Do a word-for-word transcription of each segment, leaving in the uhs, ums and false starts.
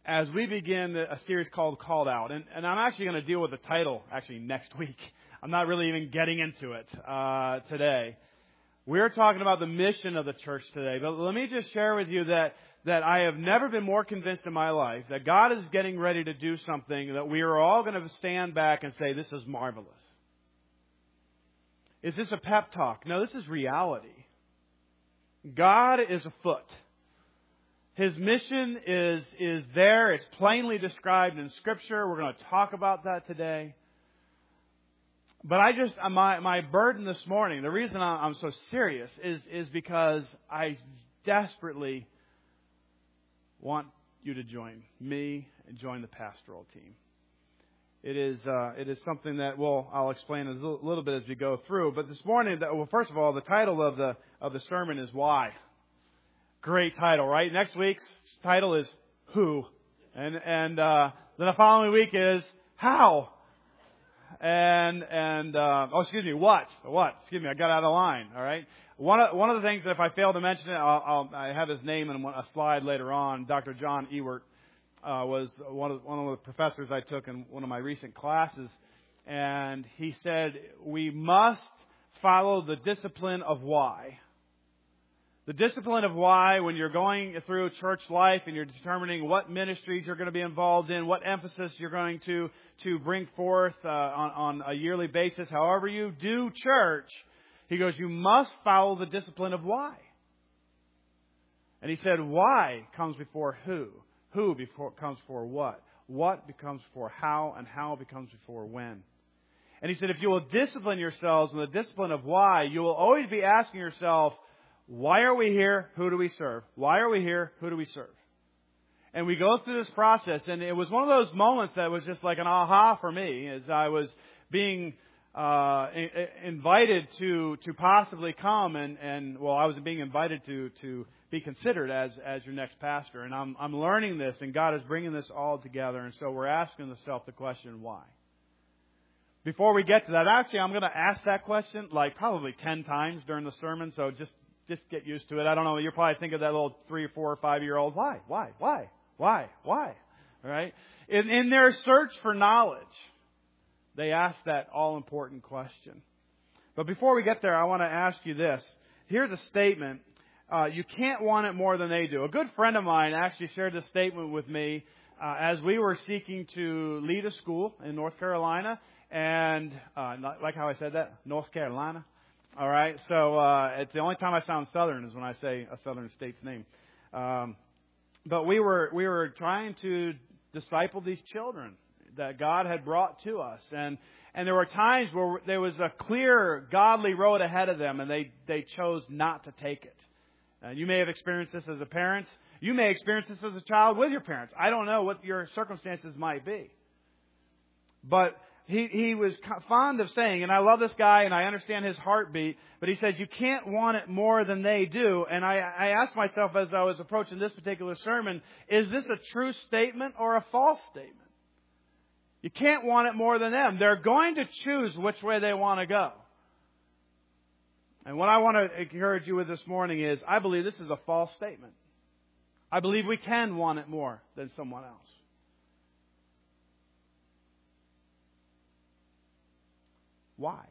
as we begin a series called Called Out. And, and I'm actually going to deal with the title actually next week. I'm not really even getting into it uh, today. We're talking about the mission of the church today. But let me just share with you that, that I have never been more convinced in my life that God is getting ready to do something that we are all going to stand back and say, this is marvelous. Is this a pep talk? No, this is reality. God is afoot. His mission is, is there. It's plainly described in Scripture. We're going to talk about that today. But I just, my, my burden this morning, the reason I'm so serious is, is because I desperately want you to join me and join the pastoral team. It is uh, it is something that well I'll explain a little, little bit as we go through. But this morning, well, first of all, the title of the of the sermon is Why. Great title, right? Next week's title is Who, and and uh, then the following week is How, and and uh, oh excuse me, What, what? Excuse me, I got out of line. All right. One of one of the things that if I fail to mention it, I'll, I'll I have his name in a slide later on. Doctor John Ewert. Uh, was one of one of the professors I took in one of my recent classes, and he said we must follow the discipline of why. The discipline of why, when you're going through church life and you're determining what ministries you're going to be involved in, what emphasis you're going to to bring forth uh, on, on a yearly basis, however you do church, he goes, you must follow the discipline of why. And he said, why comes before who. Who before comes before what? What becomes before how, and how becomes before when. And he said, if you will discipline yourselves in the discipline of why, you will always be asking yourself, why are we here? Who do we serve? Why are we here? Who do we serve? And we go through this process, and it was one of those moments that was just like an aha for me as I was being uh, invited to to possibly come and, and well, I was being invited to to be considered as as your next pastor. And I'm I'm learning this, and God is bringing this all together. And so we're asking ourselves the question, why? Before we get to that, actually, I'm going to ask that question like probably ten times during the sermon. So just just get used to it. I don't know. You're probably thinking of that little three or four or five year old. Why? Why? Why? Why? Why? All right. In, in their search for knowledge, they ask that all important question. But before we get there, I want to ask you this. Here's a statement. Uh, you can't want it more than they do. A good friend of mine actually shared this statement with me uh, as we were seeking to lead a school in North Carolina. And uh, not, like how I said that, North Carolina. All right. So uh, it's the only time I sound Southern is when I say a Southern state's name. Um, but we were we were trying to disciple these children that God had brought to us, and and there were times where there was a clear godly road ahead of them, and they they chose not to take it. Uh, you may have experienced this as a parent. You may experience this as a child with your parents. I don't know what your circumstances might be. But he, he was fond of saying, and I love this guy and I understand his heartbeat, but he says, you can't want it more than they do. And I, I asked myself as I was approaching this particular sermon, is this a true statement or a false statement? You can't want it more than them. They're going to choose which way they want to go. And what I want to encourage you with this morning is, I believe this is a false statement. I believe we can want it more than someone else. Why?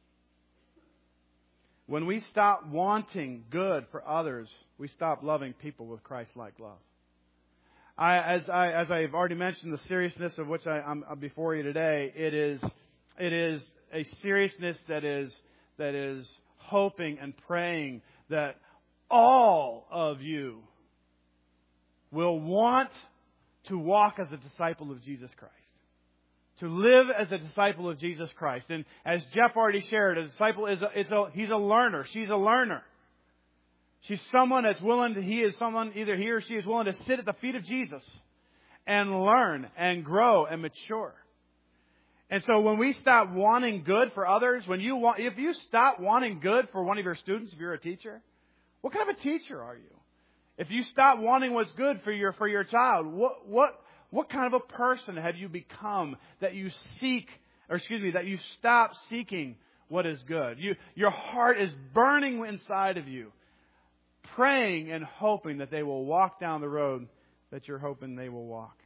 When we stop wanting good for others, we stop loving people with Christ-like love. I, as I, as I've already mentioned, the seriousness of which I, I'm before you today, it is, it is a seriousness that is that is hoping and praying that all of you will want to walk as a disciple of Jesus Christ. To live as a disciple of Jesus Christ. And as Jeff already shared, a disciple is a, is a he's a learner. She's a learner. She's someone that's willing to, he is someone, either he or she is willing to sit at the feet of Jesus and learn and grow and mature. And so when we stop wanting good for others, when you want, if you stop wanting good for one of your students, if you're a teacher, what kind of a teacher are you? If you stop wanting what's good for your, for your child, what, what, What kind of a person have you become that you seek, or excuse me, that you stop seeking what is good? You, your heart is burning inside of you, praying and hoping that they will walk down the road that you're hoping they will walk.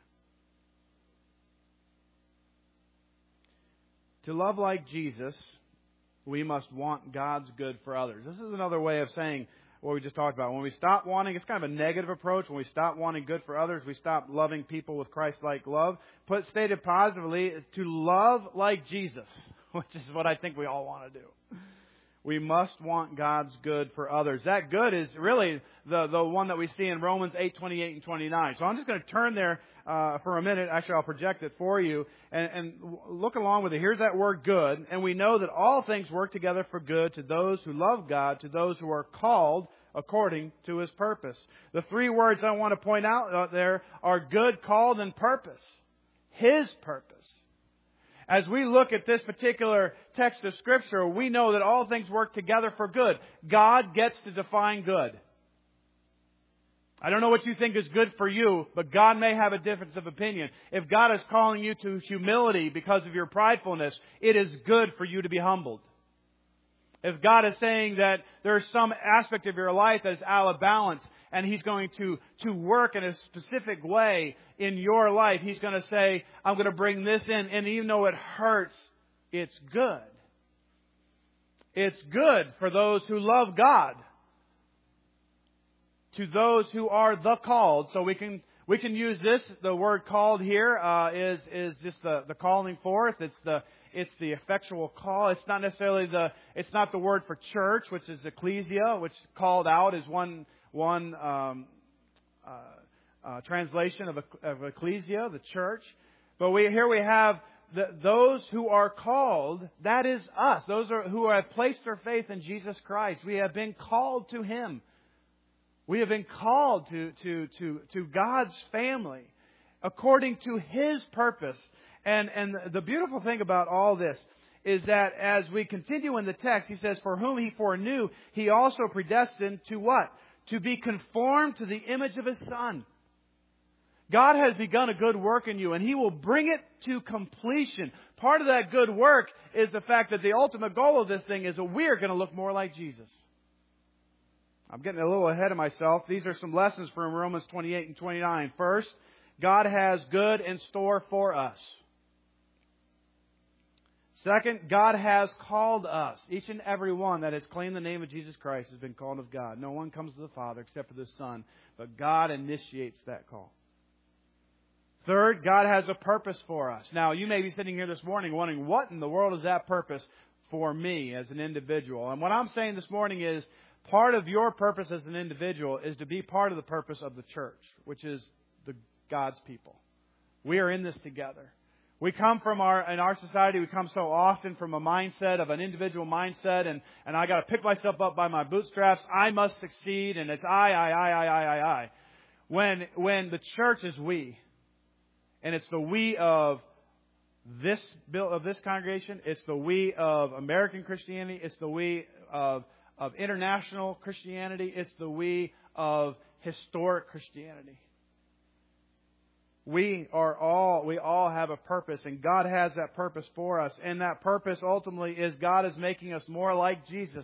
To love like Jesus, we must want God's good for others. This is another way of saying what we just talked about. When we stop wanting, it's kind of a negative approach. When we stop wanting good for others, we stop loving people with Christ-like love. Put stated positively, is to love like Jesus, which is what I think we all want to do. We must want God's good for others. That good is really the, the one that we see in Romans eight, twenty-eight and twenty-nine. So I'm just going to turn there uh, for a minute. Actually, I'll project it for you and, and look along with it. Here's that word good. And we know that all things work together for good to those who love God, to those who are called according to His purpose. The three words I want to point out there are good, called, and purpose. His purpose. As we look at this particular text of Scripture, we know that all things work together for good. God gets to define good. I don't know what you think is good for you, but God may have a difference of opinion. If God is calling you to humility because of your pridefulness, it is good for you to be humbled. If God is saying that there is some aspect of your life that is out of balance, and He's going to, to work in a specific way in your life, He's going to say, I'm going to bring this in. And even though it hurts, it's good. It's good for those who love God. To those who are the called. So we can we can use this. The word called here uh, is is just the, the calling forth. It's the it's the effectual call. It's not necessarily the it's not the word for church, which is ecclesia, which called out is one one um, uh, uh, translation of, of ecclesia, the church. But we here we have the, those who are called. That is us. Those are who have placed their faith in Jesus Christ. We have been called to Him. We have been called to, to, to, to God's family according to His purpose. And, and the beautiful thing about all this is that as we continue in the text, He says, for whom He foreknew, He also predestined to what? To be conformed to the image of His Son. God has begun a good work in you, and He will bring it to completion. Part of that good work is the fact that the ultimate goal of this thing is that we are going to look more like Jesus. I'm getting a little ahead of myself. These are some lessons from Romans twenty-eight and twenty-nine. First, God has good in store for us. Second, God has called us. Each and every one that has claimed the name of Jesus Christ has been called of God. No one comes to the Father except for the Son, but God initiates that call. Third, God has a purpose for us. Now, you may be sitting here this morning wondering, what in the world is that purpose for me as an individual? And what I'm saying this morning is, part of your purpose as an individual is to be part of the purpose of the church, which is the God's people. We are in this together. We come from our, in our society, we come so often from a mindset of an individual mindset, and, and I got to pick myself up by my bootstraps. I must succeed, and it's I, I, I, I, I, I, I. When, when the church is we, and it's the we of this of this congregation, it's the we of American Christianity, it's the we of of international Christianity. It's the we of historic Christianity. We are all, we all have a purpose, and God has that purpose for us. And that purpose ultimately is God is making us more like Jesus.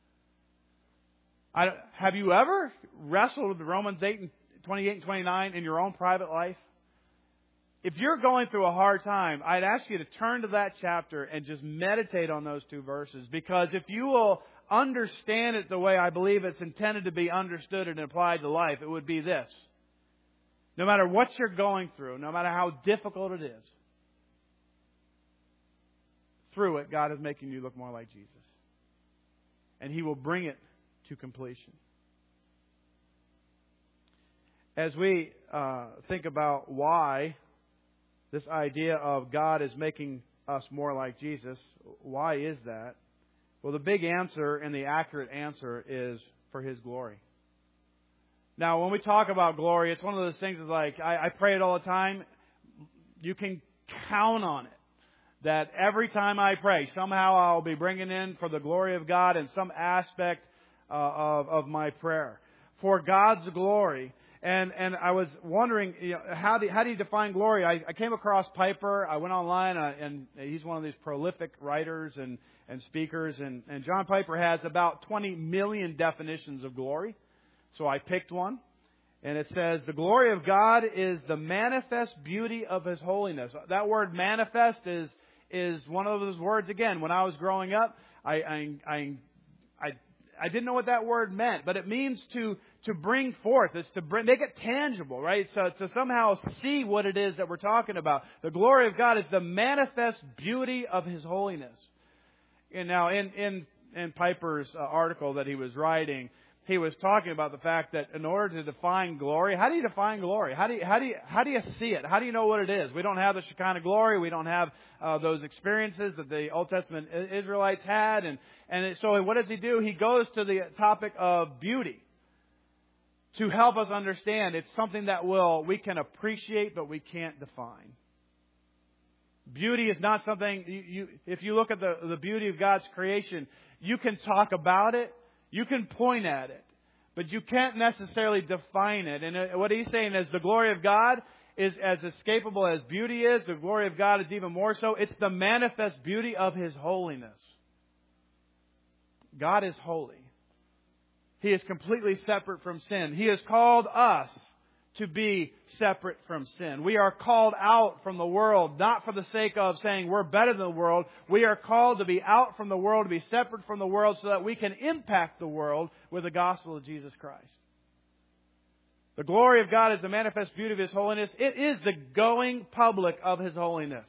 I, have you ever wrestled with Romans eight and twenty-eight and twenty-nine in your own private life? If you're going through a hard time, I'd ask you to turn to that chapter and just meditate on those two verses. Because if you will understand it the way I believe it's intended to be understood and applied to life, it would be this. No matter what you're going through, no matter how difficult it is, through it, God is making you look more like Jesus. And He will bring it to completion. As we uh, think about why this idea of God is making us more like Jesus, why is that? Well, the big answer and the accurate answer is for His glory. Now, when we talk about glory, it's one of those things that's like, I, I pray it all the time. You can count on it. That every time I pray, somehow I'll be bringing in for the glory of God in some aspect uh, of, of my prayer. For God's glory. And and I was wondering, you know, how do how do you define glory? I, I came across Piper. I went online, uh, and he's one of these prolific writers and, and speakers. And, and John Piper has about twenty million definitions of glory. So I picked one. And it says, the glory of God is the manifest beauty of His holiness. That word manifest is is one of those words, again, when I was growing up, I I I, I, I didn't know what that word meant, but it means to to bring forth. It's to bring, make it tangible, right? So to somehow see what it is that we're talking about. The glory of God is the manifest beauty of His holiness. And now in, in, in Piper's uh, article that he was writing, he was talking about the fact that in order to define glory, how do you define glory? How do you, how do you, how do you see it? How do you know what it is? We don't have the Shekinah glory. We don't have uh, those experiences that the Old Testament Israelites had. And, and so what does he do? He goes to the topic of beauty to help us understand it's something that will we can appreciate, but we can't define. Beauty is not something, you, you, if you look at the, the beauty of God's creation, you can talk about it. You can point at it, but you can't necessarily define it. And what he's saying is the glory of God is as escapable as beauty is. The glory of God is even more so. It's the manifest beauty of His holiness. God is holy. He is completely separate from sin. He has called us to be separate from sin. We are called out from the world, not for the sake of saying we're better than the world. We are called to be out from the world, to be separate from the world, so that we can impact the world with the gospel of Jesus Christ. The glory of God is the manifest beauty of His holiness. It is the going public of His holiness.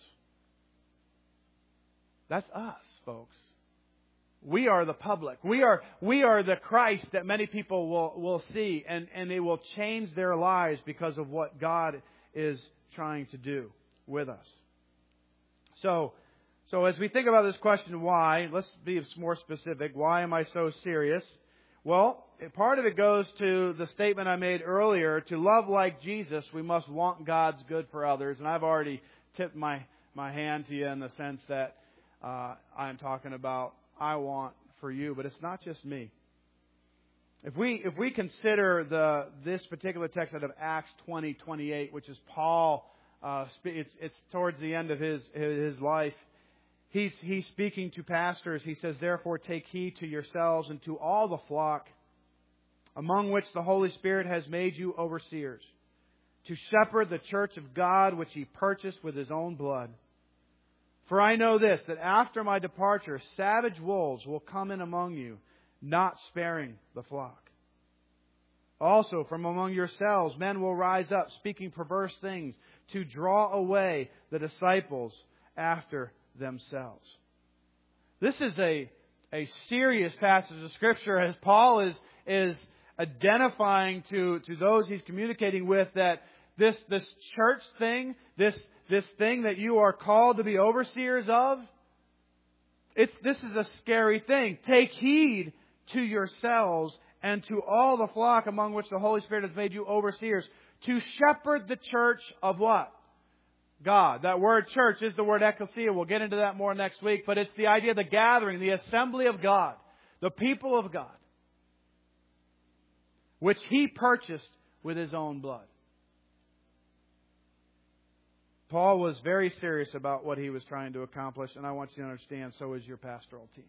That's us, folks. We are the public. We are we are the Christ that many people will, will see, and, and they will change their lives because of what God is trying to do with us. So, so as we think about this question, why, let's be more specific. Why am I so serious? Well, part of it goes to the statement I made earlier. To love like Jesus, we must want God's good for others. And I've already tipped my, my hand to you in the sense that uh, I'm talking about I want for you, but it's not just me. If we if we consider the this particular text out of Acts twenty twenty-eight, which is Paul, uh, it's it's towards the end of his his life. He's he's speaking to pastors. He says, "Therefore, take heed to yourselves and to all the flock, among which the Holy Spirit has made you overseers, to shepherd the church of God, which He purchased with His own blood. For I know this, that after my departure, savage wolves will come in among you, not sparing the flock. Also, from among yourselves, men will rise up, speaking perverse things, to draw away the disciples after themselves." This is a, a serious passage of Scripture, as Paul is, is identifying to, to those he's communicating with that this, this church thing, this This thing that you are called to be overseers of, it's, this is a scary thing. Take heed to yourselves and to all the flock among which the Holy Spirit has made you overseers, to shepherd the church of what? God. That word church is the word ecclesia. We'll get into that more next week. But it's the idea of the gathering, the assembly of God, the people of God, which He purchased with His own blood. Paul was very serious about what he was trying to accomplish, and I want you to understand, so is your pastoral team.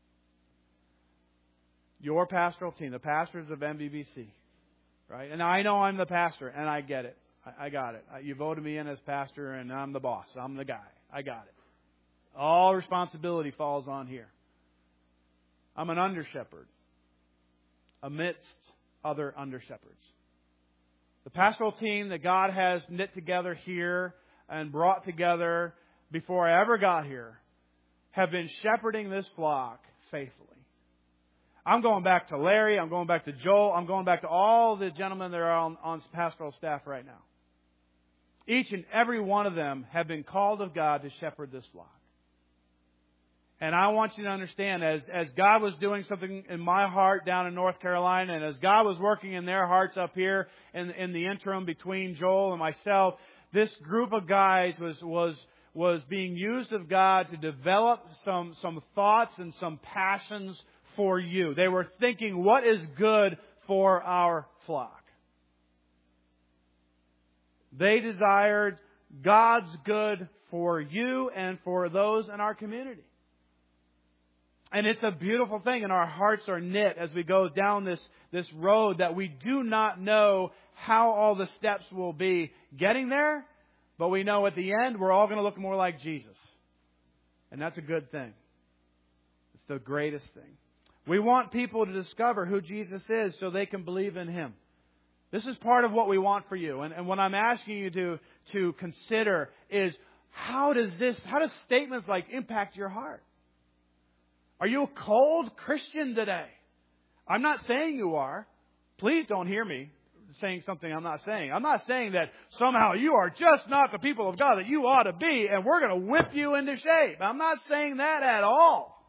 Your pastoral team, the pastors of M B B C, right? And I know I'm the pastor, and I get it. I, I got it. You voted me in as pastor, and I'm the boss. I'm the guy. I got it. All responsibility falls on here. I'm an under-shepherd amidst other under-shepherds. The pastoral team that God has knit together here and brought together before I ever got here have been shepherding this flock faithfully. I'm going back to Larry. I'm going back to Joel. I'm going back to all the gentlemen that are on, on pastoral staff right now. Each and every one of them have been called of God to shepherd this flock. And I want you to understand, as, as God was doing something in my heart down in North Carolina, and as God was working in their hearts up here in, in the interim between Joel and myself, this group of guys was was was being used of God to develop some some thoughts and some passions for you. They were thinking, what is good for our flock? They desired God's good for you and for those in our community. And it's a beautiful thing, and our hearts are knit as we go down this, this road that we do not know how all the steps will be getting there, but we know at the end we're all going to look more like Jesus. And that's a good thing. It's the greatest thing. We want people to discover who Jesus is so they can believe in Him. This is part of what we want for you. And, and what I'm asking you to, to consider is, how does this, how does statements like impact your heart? Are you a cold Christian today? I'm not saying you are. Please don't hear me saying something I'm not saying. I'm not saying that somehow you are just not the people of God that you ought to be and we're going to whip you into shape. I'm not saying that at all.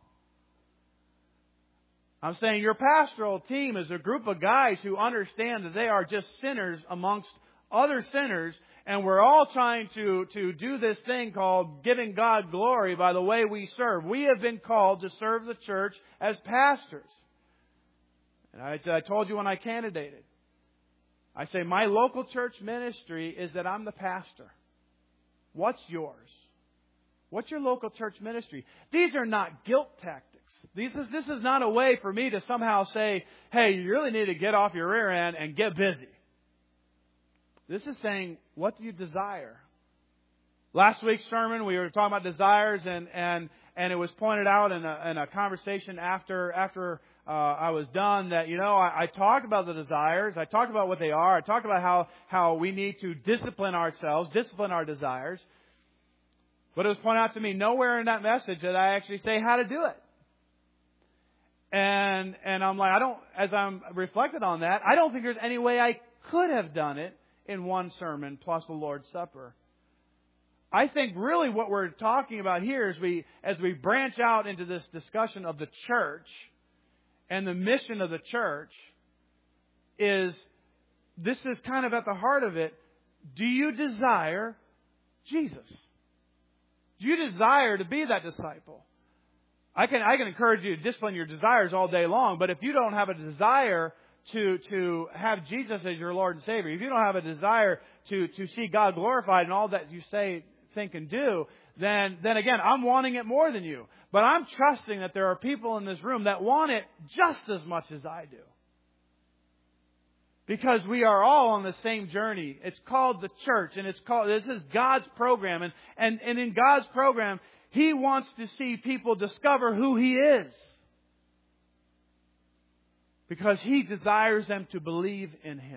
I'm saying your pastoral team is a group of guys who understand that they are just sinners amongst other sinners, and we're all trying to, to do this thing called giving God glory by the way we serve. We have been called to serve the church as pastors. And I, I told you when I candidated, I say my local church ministry is that I'm the pastor. What's yours? What's your local church ministry? These are not guilt tactics. These is, this is not a way for me to somehow say, hey, you really need to get off your rear end and get busy. This is saying, what do you desire? Last week's sermon, we were talking about desires, and, and, and it was pointed out in a, in a conversation after after uh, I was done that, you know, I, I talked about the desires. I talked about what they are. I talked about how, how we need to discipline ourselves, discipline our desires. But it was pointed out to me nowhere in that message that I actually say how to do it. And and I'm like, I don't, as I'm reflected on that, I don't think there's any way I could have done it in one sermon plus the Lord's Supper. I think really what we're talking about here is we, as we branch out into this discussion of the church and the mission of the church, is this is kind of at the heart of it. Do you desire Jesus? Do you desire to be that disciple? I can I can encourage you to discipline your desires all day long, but if you don't have a desire to to have Jesus as your Lord and Savior, if you don't have a desire to, to see God glorified in all that you say, think, and do, then then again, I'm wanting it more than you. But I'm trusting that there are people in this room that want it just as much as I do. Because we are all on the same journey. It's called the church, and it's called, this is God's program. And, and, and in God's program, He wants to see people discover who He is. Because He desires them to believe in Him.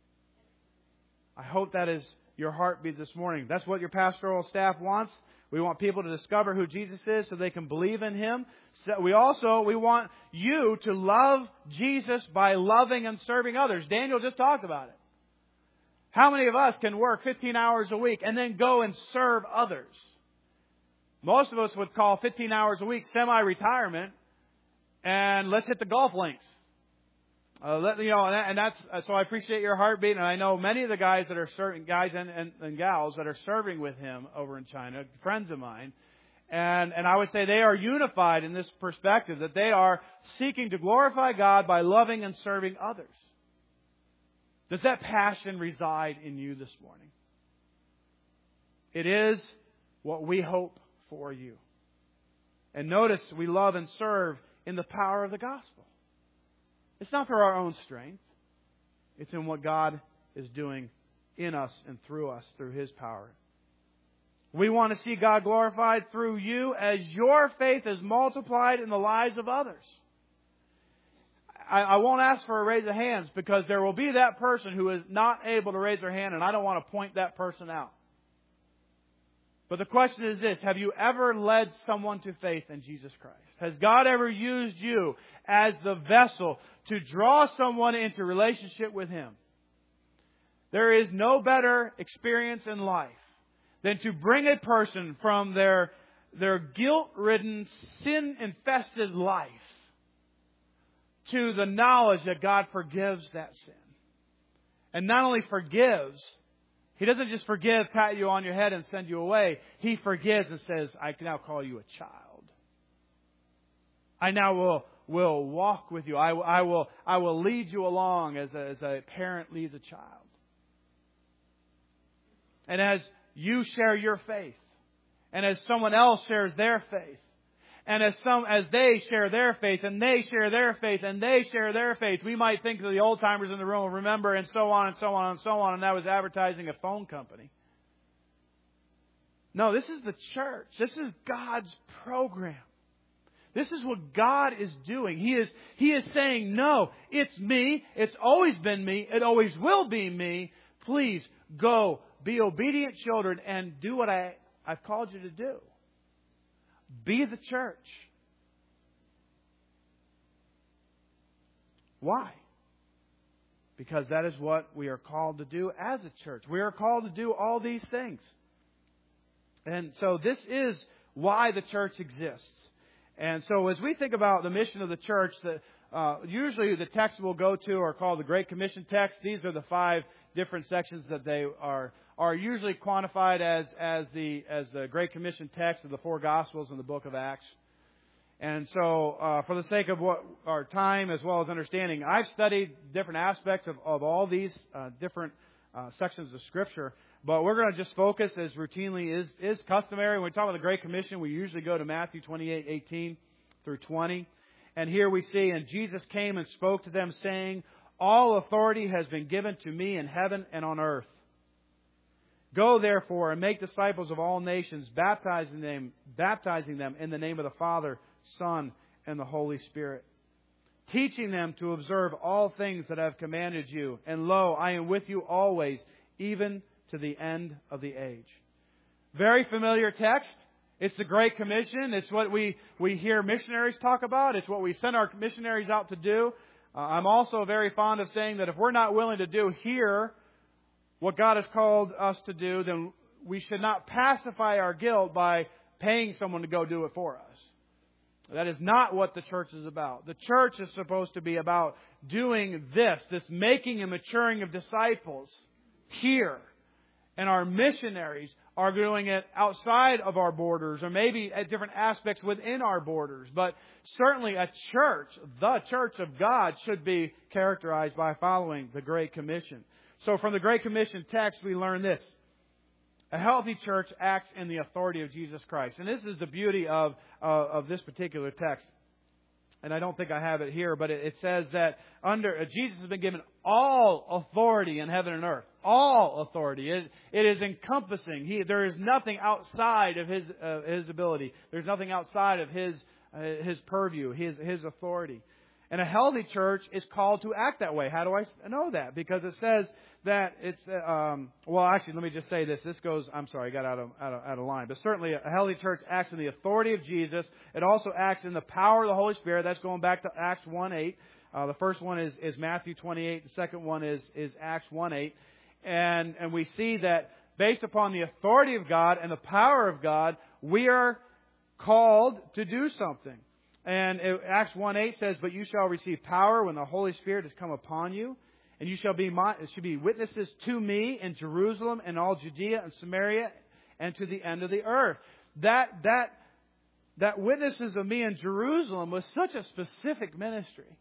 I hope that is your heartbeat this morning. That's what your pastoral staff wants. We want people to discover who Jesus is so they can believe in Him. So we also, we want you to love Jesus by loving and serving others. Daniel just talked about it. How many of us can work fifteen hours a week and then go and serve others? Most of us would call fifteen hours a week semi-retirement and let's hit the golf links. Uh, let, you know, and that's uh, so. I appreciate your heartbeat, and I know many of the guys that are serving, guys and, and, and gals that are serving with him over in China, friends of mine, and and I would say they are unified in this perspective that they are seeking to glorify God by loving and serving others. Does that passion reside in you this morning? It is what we hope for you. And notice we love and serve in the power of the gospel. It's not through our own strength. It's in what God is doing in us and through us, through His power. We want to see God glorified through you as your faith is multiplied in the lives of others. I, I won't ask for a raise of hands because there will be that person who is not able to raise their hand, and I don't want to point that person out. But the question is this: have you ever led someone to faith in Jesus Christ? Has God ever used you as the vessel to draw someone into relationship with Him? There is no better experience in life than to bring a person from their, their guilt-ridden, sin-infested life to the knowledge that God forgives that sin. And not only forgives, He doesn't just forgive, pat you on your head and send you away. He forgives and says, I can now call you a child. I now will, will walk with you. I, I, will, I will lead you along as a, as a parent leads a child. And as you share your faith, and as someone else shares their faith, And as some, as they share their faith, and they share their faith, and they share their faith, we might think that the old timers in the room will remember, and so on and so on and so on, and that was advertising a phone company. No, this is the church. This is God's program. This is what God is doing. He is, He is saying, no, it's me. It's always been me. It always will be me. Please go, be obedient children, and do what I, I've called you to do. Be the church. Why? Because that is what we are called to do as a church. We are called to do all these things. And so this is why the church exists. And so as we think about the mission of the church, the, uh, usually the text we'll go to are called the Great Commission text. These are the five different sections that they are are usually quantified as as the as the Great Commission text of the four Gospels and the book of Acts. And so, uh, for the sake of what our time as well as understanding, I've studied different aspects of, of all these uh, different uh, sections of Scripture. But we're going to just focus, as routinely is, is customary. When we talk about the Great Commission, we usually go to Matthew twenty-eight, eighteen through twenty. And here we see, and Jesus came and spoke to them, saying, all authority has been given to me in heaven and on earth. Go therefore and make disciples of all nations, baptizing them, baptizing them in the name of the Father, Son, and the Holy Spirit, teaching them to observe all things that I have commanded you. And lo, I am with you always, even to the end of the age. Very familiar text. It's the Great Commission. It's what we, we hear missionaries talk about. It's what we send our missionaries out to do. Uh, I'm also very fond of saying that if we're not willing to do here what God has called us to do, then we should not pacify our guilt by paying someone to go do it for us. That is not what the church is about. The church is supposed to be about doing this, this making and maturing of disciples here. And our missionaries are doing it outside of our borders, or maybe at different aspects within our borders. But certainly a church, the church of God, should be characterized by following the Great Commission. So from the Great Commission text, we learn this. A healthy church acts in the authority of Jesus Christ. And this is the beauty of, uh, of this particular text. And I don't think I have it here, but it, it says that under uh, Jesus has been given all authority in heaven and earth. All authority. It, it is encompassing. He, there is nothing outside of His uh, His ability. There's nothing outside of His uh, His purview, His His authority. And a healthy church is called to act that way. How do I know that? Because it says that it's, um, well, actually, let me just say this. This goes, I'm sorry, I got out of, out of, out of line. But certainly a healthy church acts in the authority of Jesus. It also acts in the power of the Holy Spirit. That's going back to Acts one eight. Uh, the first one is, is Matthew twenty-eight. The second one is, is Acts one eight. And, and we see that based upon the authority of God and the power of God, we are called to do something. And Acts one eight says, but you shall receive power when the Holy Spirit has come upon you. And you shall be my, should be witnesses to me in Jerusalem and all Judea and Samaria and to the end of the earth. That, that, that witnesses of me in Jerusalem was such a specific ministry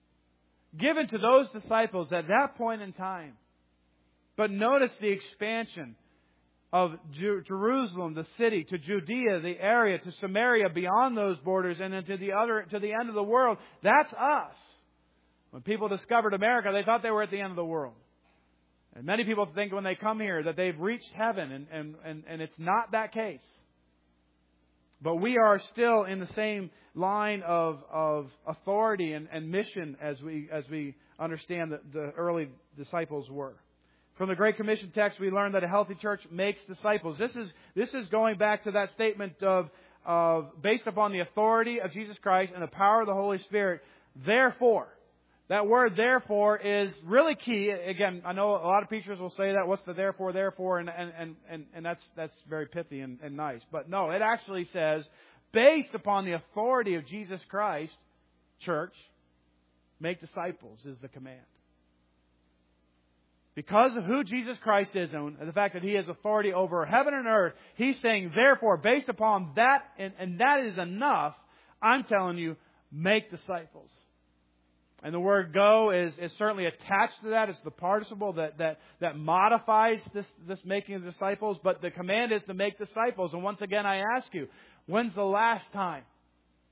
given to those disciples at that point in time. But notice the expansion of Jerusalem, the city, to Judea, the area, to Samaria, beyond those borders, and then to the other, to the end of the world. That's us. When people discovered America, they thought they were at the end of the world. And many people think when they come here that they've reached heaven, and, and, and, and it's not that case. But we are still in the same line of, of authority and, and mission as we, as we understand that the early disciples were. From the Great Commission text, we learn that a healthy church makes disciples. This is this is going back to that statement of, of based upon the authority of Jesus Christ and the power of the Holy Spirit. Therefore, that word therefore is really key. Again, I know a lot of preachers will say that. What's the therefore, therefore? And and, and, and, and that's that's very pithy and, and nice. But no, it actually says, based upon the authority of Jesus Christ, church, make disciples is the command. Because of who Jesus Christ is and the fact that He has authority over heaven and earth, He's saying, therefore, based upon that, and, and that is enough, I'm telling you, make disciples. And the word go is, is certainly attached to that. It's the participle that, that, that modifies this, this making of disciples. But the command is to make disciples. And once again, I ask you, when's the last time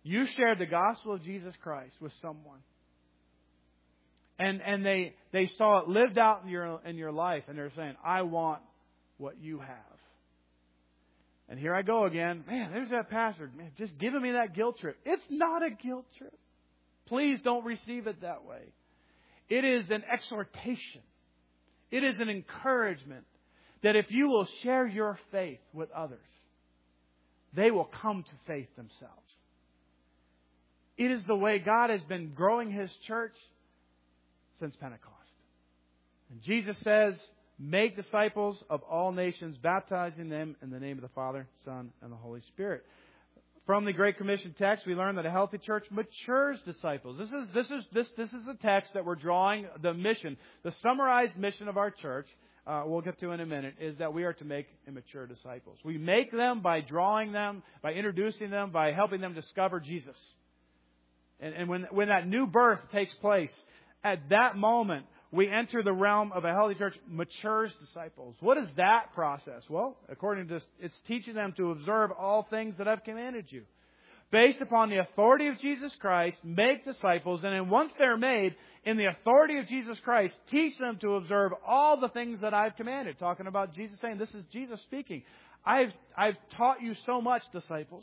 You shared the gospel of Jesus Christ with someone. And and they, they saw it lived out in your in your life, and they're saying, I want what you have. And here I go again. Man, there's that pastor. Man, just giving me that guilt trip. It's not a guilt trip. Please don't receive it that way. It is an exhortation. It is an encouragement that if you will share your faith with others, they will come to faith themselves. It is the way God has been growing His church since Pentecost. And Jesus says, make disciples of all nations, baptizing them in the name of the Father, Son, and the Holy Spirit. From the Great Commission text, we learn that a healthy church matures disciples. This is this is this this is the text that we're drawing the mission, the summarized mission of our church. Uh, we'll get to in a minute. Is that we are to make immature disciples. We make them by drawing them, by introducing them, by helping them discover Jesus. And, and when when that new birth takes place, at that moment, we enter the realm of a healthy church, matures disciples. What is that process? Well, according to this, it's teaching them to observe all things that I've commanded you. Based upon the authority of Jesus Christ, make disciples, and then once they're made, in the authority of Jesus Christ, teach them to observe all the things that I've commanded. Talking about Jesus saying, this is Jesus speaking. I've, I've taught you so much, disciples.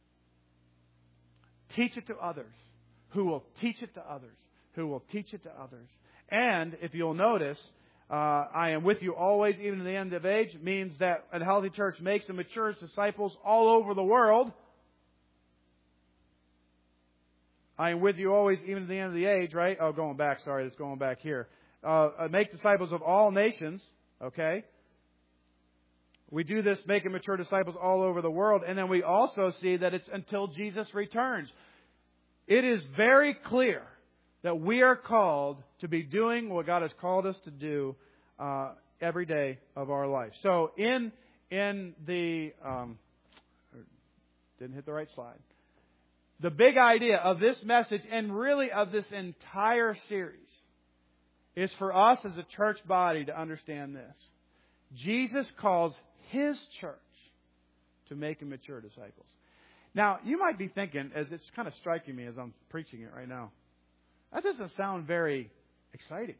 Teach it to others, who will teach it to others, who will teach it to others. And if you'll notice, uh, I am with you always, even to the end of age, means that a healthy church makes and matures disciples all over the world. I am with you always, even to the end of the age, right? Oh, going back, sorry, it's going back here. Uh, make disciples of all nations, okay? We do this, make and mature disciples all over the world. And then we also see that it's until Jesus returns. It is very clear that we are called to be doing what God has called us to do uh, every day of our life. So in in the um, didn't hit the right slide. The big idea of this message and really of this entire series is for us as a church body to understand this. Jesus calls His church to make and mature disciples. Now, you might be thinking, as it's kind of striking me as I'm preaching it right now, that doesn't sound very exciting.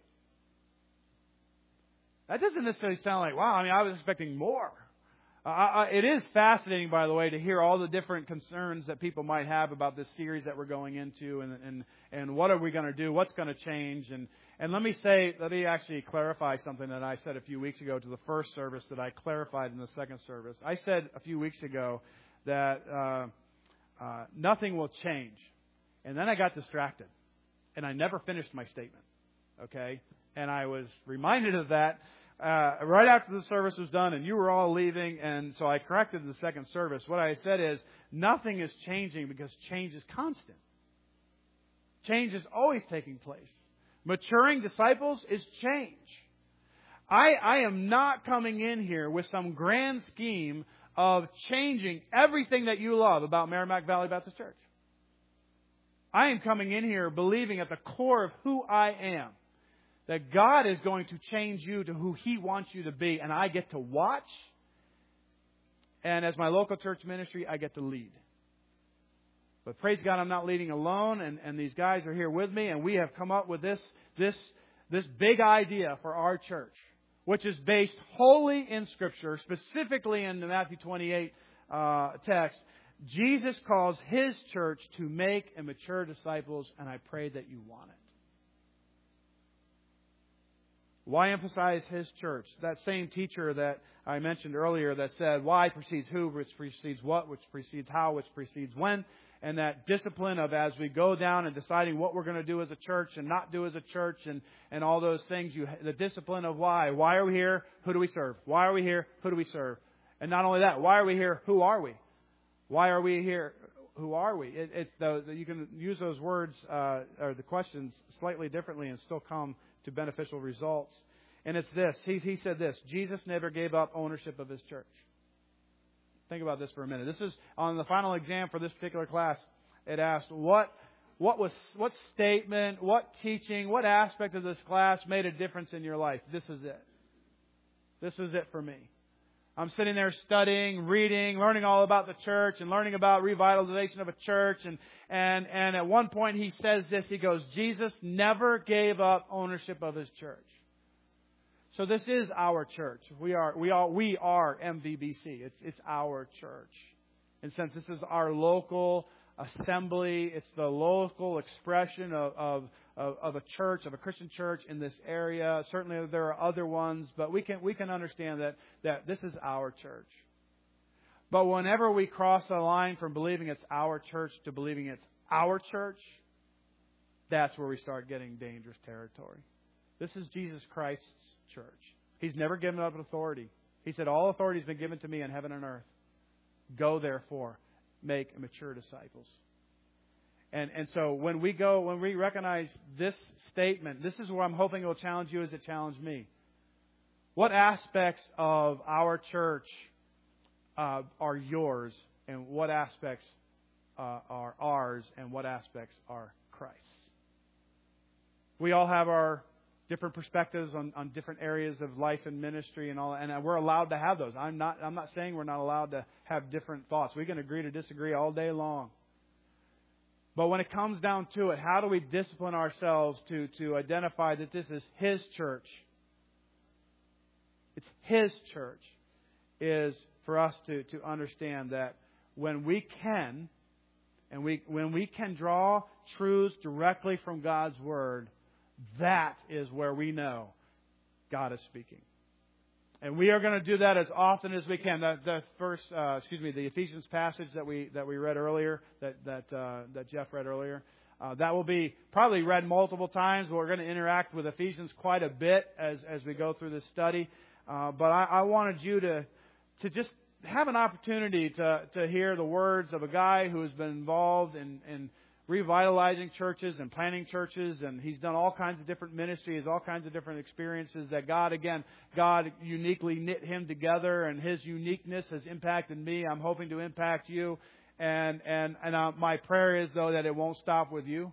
That doesn't necessarily sound like, wow, I mean, I was expecting more. Uh, I, it is fascinating, by the way, to hear all the different concerns that people might have about this series that we're going into and and, and what are we going to do, what's going to change. And, and let me say, let me actually clarify something that I said a few weeks ago to the first service that I clarified in the second service. I said a few weeks ago that uh, uh, nothing will change. And then I got distracted. And I never finished my statement, okay? And I was reminded of that uh, right after the service was done, and you were all leaving, and so I corrected the second service. What I said is, nothing is changing because change is constant. Change is always taking place. Maturing disciples is change. I, I am not coming in here with some grand scheme of changing everything that you love about Merrimack Valley Baptist Church. I am coming in here believing at the core of who I am that God is going to change you to who He wants you to be. And I get to watch. And as my local church ministry, I get to lead. But praise God, I'm not leading alone. And, and these guys are here with me. And we have come up with this, this, this big idea for our church, which is based wholly in Scripture, specifically in the Matthew twenty-eight uh, text. Jesus calls His church to make and mature disciples, and I pray that you want it. Why emphasize His church? That same teacher that I mentioned earlier that said, why precedes who, which precedes what, which precedes how, which precedes when. And that discipline of as we go down and deciding what we're going to do as a church and not do as a church and, and all those things. You, the discipline of why. Why are we here? Who do we serve? Why are we here? Who do we serve? And not only that, why are we here? Who are we? Why are we here? Who are we? It, it's the, the, you can use those words uh, or the questions slightly differently and still come to beneficial results. And it's this. He, he said this. Jesus never gave up ownership of His church. Think about this for a minute. This is on the final exam for this particular class. It asked what what was what statement, what teaching, what aspect of this class made a difference in your life. This is it. This is it for me. I'm sitting there studying, reading, learning all about the church and learning about revitalization of a church. And, and, and at one point he says this, he goes, Jesus never gave up ownership of His church. So this is our church. We are, we are, we are M V B C. It's, it's our church. And since this is our local assembly, it's the local expression of, of, of, of a church, of a Christian church in this area. Certainly there are other ones, but we can, we can understand that, that this is our church. But whenever we cross the line from believing it's our church to believing it's our church, that's where we start getting dangerous territory. This is Jesus Christ's church. He's never given up authority. He said, all authority has been given to me in heaven and earth. Go, therefore, make mature disciples. And and so when we go, when we recognize this statement, this is where I'm hoping it will challenge you as it challenged me. What aspects of our church uh, are yours, and what aspects uh, are ours, and what aspects are Christ's? We all have our different perspectives on, on different areas of life and ministry and all, and we're allowed to have those. I'm not I'm not saying we're not allowed to have different thoughts. We can agree to disagree all day long. But when it comes down to it, how do we discipline ourselves to, to identify that this is His church? It's His church. Is for us to, to understand that when we can, and we when we can draw truths directly from God's Word, that is where we know God is speaking. And we are going to do that as often as we can. The, the first, uh, excuse me, the Ephesians passage that we that we read earlier, that that uh, that Jeff read earlier, uh, that will be probably read multiple times. We're going to interact with Ephesians quite a bit as as we go through this study. Uh, but I, I wanted you to to just have an opportunity to to hear the words of a guy who has been involved in in revitalizing churches and planting churches, and he's done all kinds of different ministries, all kinds of different experiences that God, again, God uniquely knit him together, and His uniqueness has impacted me. I'm hoping to impact you, and and and uh, my prayer is, though, that it won't stop with you.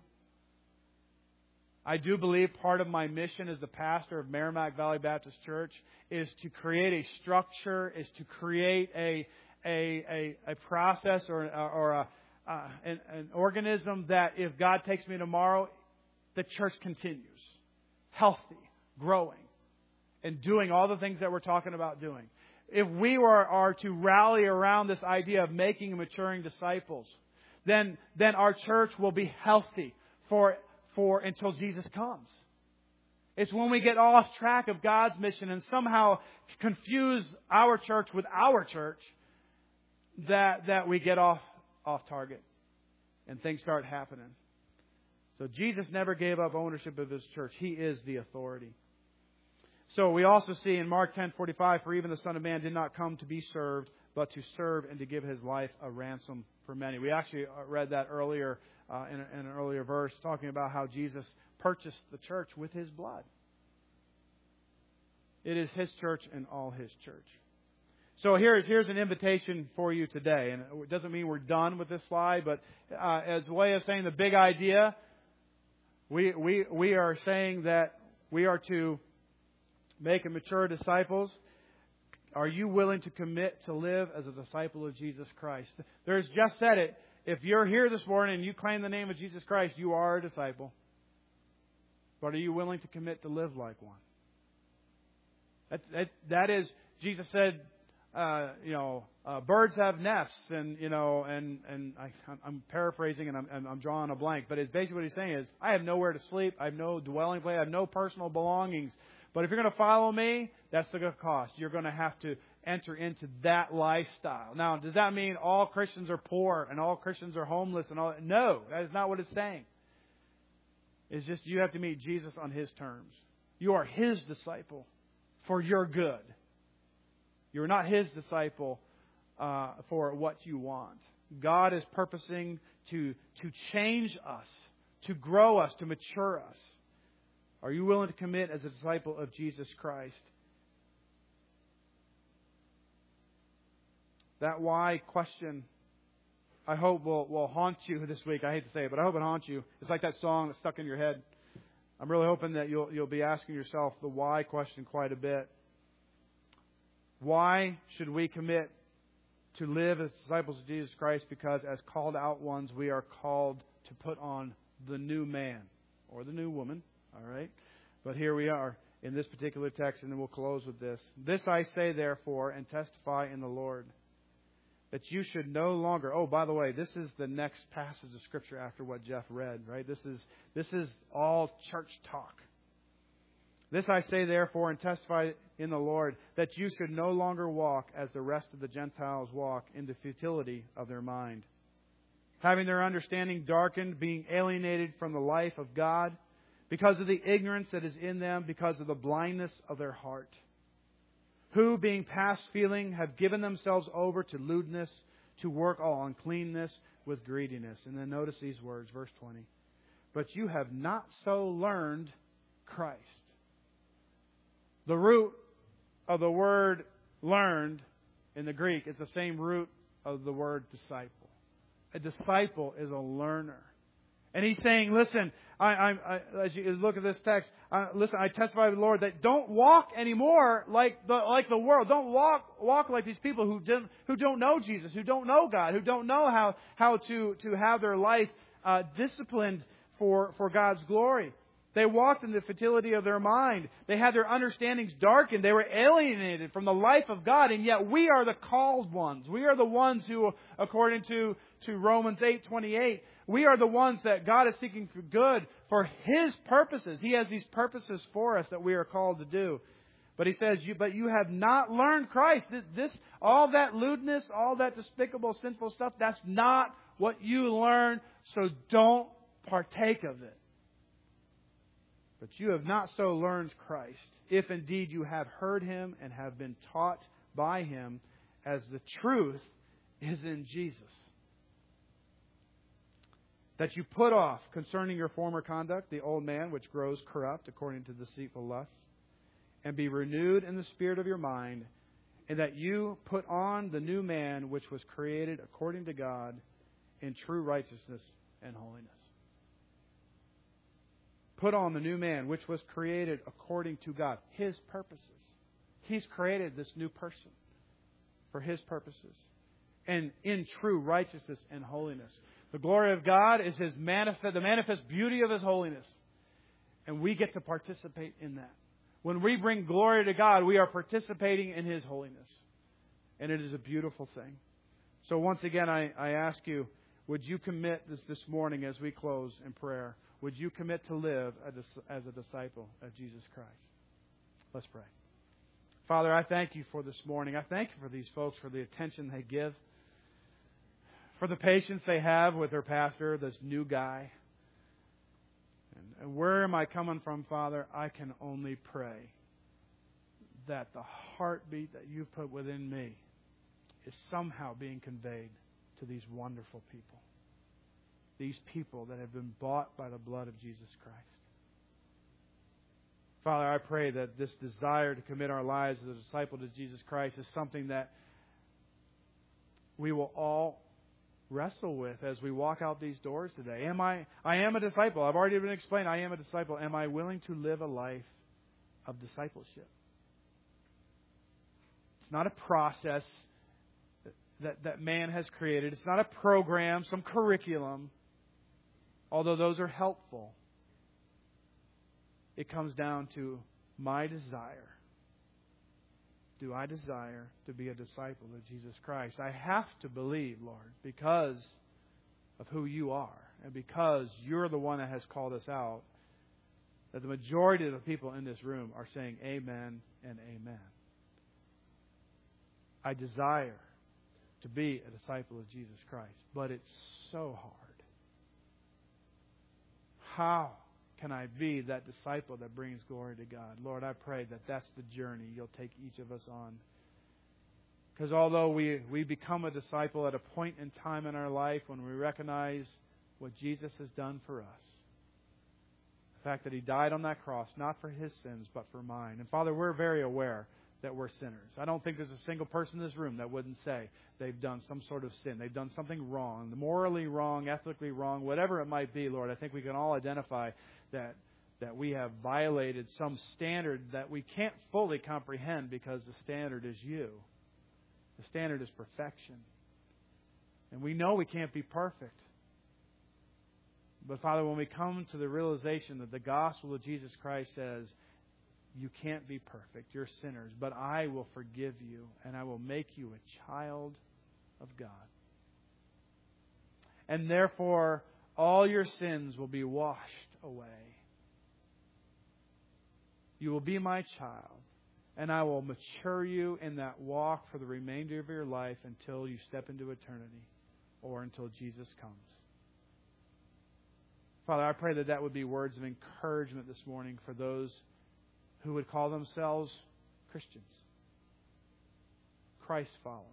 I do believe part of my mission as the pastor of Merrimack Valley Baptist Church is to create a structure, is to create a a a, a process or or a Uh, an, an organism that if God takes me tomorrow, the church continues. Healthy, growing, and doing all the things that we're talking about doing. If we were, are to rally around this idea of making and maturing disciples, then then our church will be healthy for for until Jesus comes. It's when we get off track of God's mission and somehow confuse our church with our church that that we get off off target and things start happening. So Jesus never gave up ownership of His church. He is the authority. So we also see in Mark ten forty-five, for even the Son of Man did not come to be served, but to serve and to give His life a ransom for many. We actually read that earlier uh, in, in an earlier verse, talking about how Jesus purchased the church with His blood. It is His church and all His church. So here's here's an invitation for you today, and it doesn't mean we're done with this slide, but uh, as a way of saying the big idea, we we we are saying that we are to make and mature disciples. Are you willing to commit to live as a disciple of Jesus Christ? There's just said it. If you're here this morning and you claim the name of Jesus Christ, you are a disciple. But are you willing to commit to live like one? That that, that is, Jesus said. Uh, you know, uh, birds have nests, and you know, and and I, I'm paraphrasing, and I'm, I'm drawing a blank. But it's basically what He's saying is, I have nowhere to sleep, I have no dwelling place, I have no personal belongings. But if you're going to follow me, that's the cost. You're going to have to enter into that lifestyle. Now, does that mean all Christians are poor and all Christians are homeless and all? No, that is not what it's saying. It's just you have to meet Jesus on His terms. You are His disciple for your good. You're not His disciple uh, for what you want. God is purposing to, to change us, to grow us, to mature us. Are you willing to commit as a disciple of Jesus Christ? That why question, I hope will, will haunt you this week. I hate to say it, but I hope it haunts you. It's like that song that's stuck in your head. I'm really hoping that you'll you'll be asking yourself the why question quite a bit. Why should we commit to live as disciples of Jesus Christ? Because as called out ones, we are called to put on the new man or the new woman. All right? But here we are in this particular text, and then we'll close with this. This I say, therefore, and testify in the Lord, that you should no longer... Oh, by the way, this is the next passage of Scripture after what Jeff read, right? This is this is all church talk. This I say, therefore, and testify in the Lord, that you should no longer walk as the rest of the Gentiles walk, in the futility of their mind, having their understanding darkened, being alienated from the life of God, because of the ignorance that is in them, because of the blindness of their heart, who, being past feeling, have given themselves over to lewdness, to work all uncleanness with greediness. And then notice these words, verse twenty. But you have not so learned Christ. The root of the word learned in the Greek is the same root of the word disciple. A disciple is a learner. And he's saying, listen, I, I, I, as you look at this text, uh, listen, I testify to the Lord that don't walk anymore like the like the world. Don't walk walk like these people who don't who don't know Jesus, who don't know God, who don't know how how to to have their life uh, disciplined for for God's glory. They walked in the futility of their mind. They had their understandings darkened. They were alienated from the life of God. And yet we are the called ones. We are the ones who, according to, to Romans eight twenty-eight, we are the ones that God is seeking for good for His purposes. He has these purposes for us that we are called to do. But He says, you, but you have not learned Christ. This, all that lewdness, all that despicable, sinful stuff, that's not what you learn. So don't partake of it. But you have not so learned Christ, if indeed you have heard Him and have been taught by Him, as the truth is in Jesus. That you put off concerning your former conduct the old man which grows corrupt according to deceitful lusts, and be renewed in the spirit of your mind, and that you put on the new man which was created according to God in true righteousness and holiness. Put on the new man, which was created according to God, His purposes. He's created this new person for His purposes. And in true righteousness and holiness. The glory of God is His manifest, the manifest beauty of His holiness. And we get to participate in that. When we bring glory to God, we are participating in His holiness. And it is a beautiful thing. So once again, I, I ask you, would you commit this this morning as we close in prayer? Would you commit to live as a disciple of Jesus Christ? Let's pray. Father, I thank You for this morning. I thank You for these folks, for the attention they give, for the patience they have with their pastor, this new guy. And where am I coming from, Father? I can only pray that the heartbeat that You've put within me is somehow being conveyed to these wonderful people. These people that have been bought by the blood of Jesus Christ. Father, I pray that this desire to commit our lives as a disciple to Jesus Christ is something that we will all wrestle with as we walk out these doors today. Am I, I am a disciple. I've already been explained. I am a disciple. Am I willing to live a life of discipleship? It's not a process that, that man has created. It's not a program, some curriculum. Although those are helpful, it comes down to my desire. Do I desire to be a disciple of Jesus Christ? I have to believe, Lord, because of who You are and because You're the one that has called us out, that the majority of the people in this room are saying amen and amen. I desire to be a disciple of Jesus Christ, but it's so hard. How can I be that disciple that brings glory to God? Lord, I pray that that's the journey You'll take each of us on. Because although we, we become a disciple at a point in time in our life when we recognize what Jesus has done for us, the fact that He died on that cross, not for His sins, but for mine. And Father, we're very aware that we're sinners. I don't think there's a single person in this room that wouldn't say they've done some sort of sin. They've done something wrong, morally wrong, ethically wrong, whatever it might be, Lord. I think we can all identify that that we have violated some standard that we can't fully comprehend because the standard is you. The standard is perfection. And we know we can't be perfect. But Father, when we come to the realization that the gospel of Jesus Christ says, you can't be perfect, you're sinners, but I will forgive you and I will make you a child of God. And therefore, all your sins will be washed away. You will be my child, and I will mature you in that walk for the remainder of your life until you step into eternity or until Jesus comes. Father, I pray that that would be words of encouragement this morning for those who would call themselves Christians, Christ followers.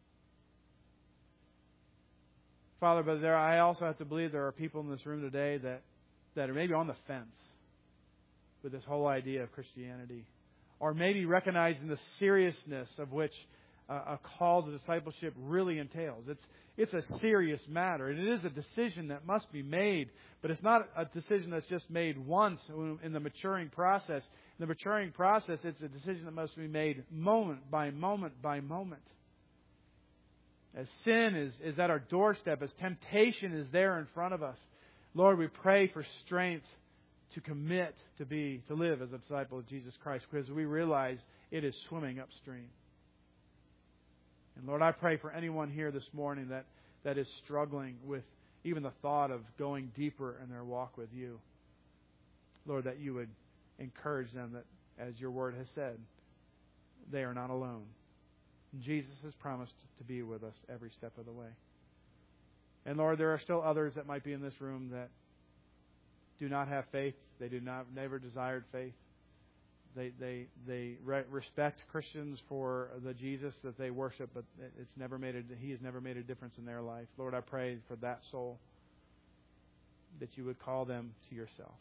Father, but there, I also have to believe there are people in this room today that, that are maybe on the fence with this whole idea of Christianity, or maybe recognizing the seriousness of which uh, a call to discipleship really entails. It's it's a serious matter. It is a decision that must be made, but it's not a decision that's just made once in the maturing process. In the maturing process, it's a decision that must be made moment by moment by moment. As sin is, is at our doorstep, as temptation is there in front of us, Lord, we pray for strength to commit to be, to live as a disciple of Jesus Christ, because we realize it is swimming upstream. And Lord, I pray for anyone here this morning that, that is struggling with even the thought of going deeper in their walk with you. Lord, that you would encourage them that, as your word has said, they are not alone. Jesus has promised to be with us every step of the way. And Lord, there are still others that might be in this room that do not have faith. They do not never desired faith. They they they re- respect Christians for the Jesus that they worship, but it's never made a, He has never made a difference in their life. Lord, I pray for that soul that you would call them to yourself,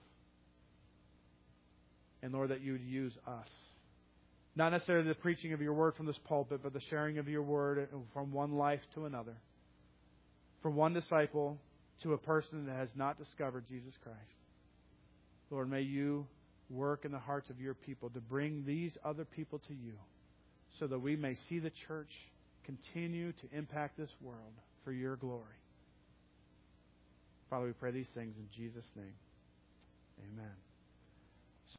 and Lord, that you would use us, not necessarily the preaching of your word from this pulpit, but the sharing of your word from one life to another, from one disciple to a person that has not discovered Jesus Christ. Lord, may you work in the hearts of your people to bring these other people to you so that we may see the church continue to impact this world for your glory. Father, we pray these things in Jesus' name. Amen.